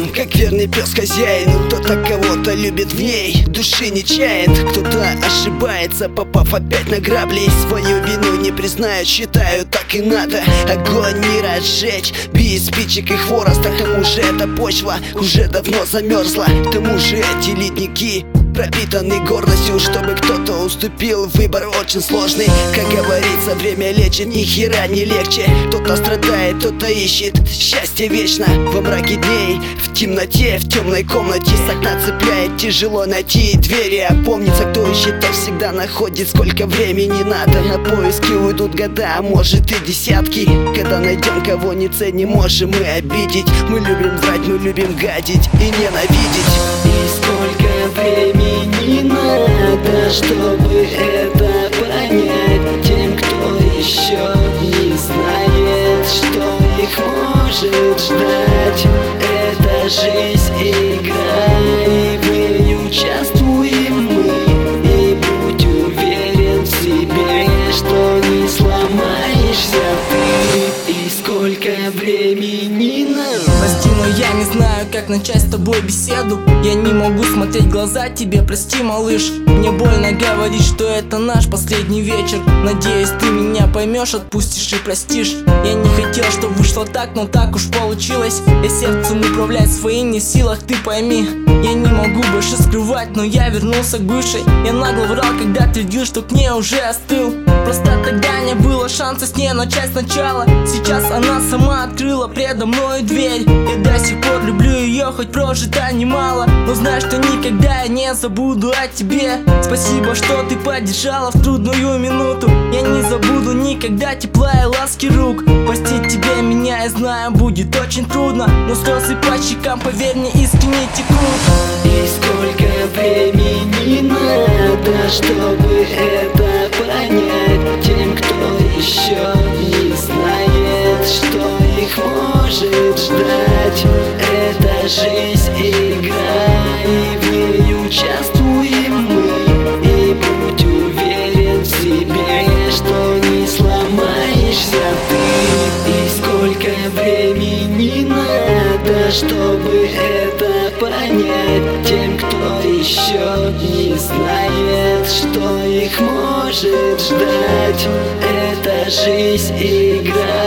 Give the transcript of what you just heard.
как верный пес хозяину. Кто-то кого-то любит в ней, души не чает. Кто-то ошибается, попав опять на грабли. Свою вину не признают, считают так и надо. Огонь не разжечь, без спичек и хвороста. К тому же эта почва уже давно замерзла. К тому же эти ледники пропитаны гордостью. Чтобы кто-то уступил, выбор очень сложный. Как говорится, время лечит, ни хера не легче. Кто-то страдает, кто-то ищет счастье вечно. Во мраке дней, в темноте, в темной комнате. С окна цепляет, тяжело найти двери. Опомнится, кто ищет, тот всегда находит. Сколько времени надо, на поиски уйдут года, а может и десятки. Когда найдем, кого не ценим, можем мы обидеть. Мы любим врать, мы любим гадить и ненавидеть. И сколько времени надо, чтобы это понять тем, кто еще не знает, что их может ждать. Это жизнь, игра, и в ней участвуем мы. И будь уверен в себе, что не сломаешься ты. И сколько времени надо. Прости, но я не знаю, как начать с тобой беседу. Я не могу смотреть в глаза тебе, прости, малыш. Мне больно говорить, что это наш последний вечер. Надеюсь, ты меня поймешь, отпустишь и простишь. Я не хотел, чтобы вышло так, но так уж получилось. Я сердцем управлять своим не в силах, ты пойми. Я не могу больше скрывать, но я вернулся к бывшей. Я нагло врал, когда твердил, что к ней уже остыл. Просто тогда не было шанса с ней начать сначала. Сейчас она сама открыла предо мной дверь. Я до сих пор люблю ее, хоть прожито немало. Но знаю, что никогда я не забуду о тебе. Спасибо, что ты поддержала в трудную минуту. Я не забуду никогда тепла и ласки рук. Простить тебя меня, я знаю, будет очень трудно. Но слезы по щекам, поверь мне, искренне текут. И сколько времени надо, чтобы это понять тем, кто еще не знает, что их может ждать. Это жизнь, игра, и в ней участвуем мы. И будь уверен в себе, что не сломаешься ты. И сколько времени надо, чтобы это понять тем, кто еще не знает, что их может ждать. Это жизнь, игра,